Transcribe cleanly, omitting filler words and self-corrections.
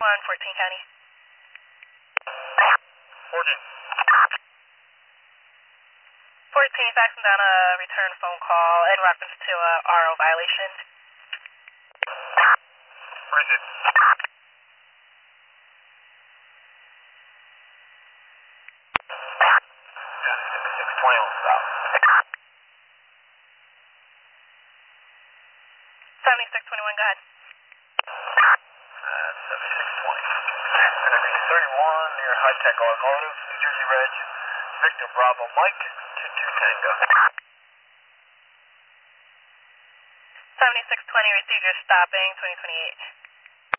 on 14 County. 14. 14, faxing down a return phone call in reference to a RO violation. Raise it. Yeah, 620 on south. 7621, go ahead. 7620. Gonna be 31 near High Tech Automotive, New Jersey Reg, Victor Bravo Mike, 22 Tango. 7620, received your stopping, 2028.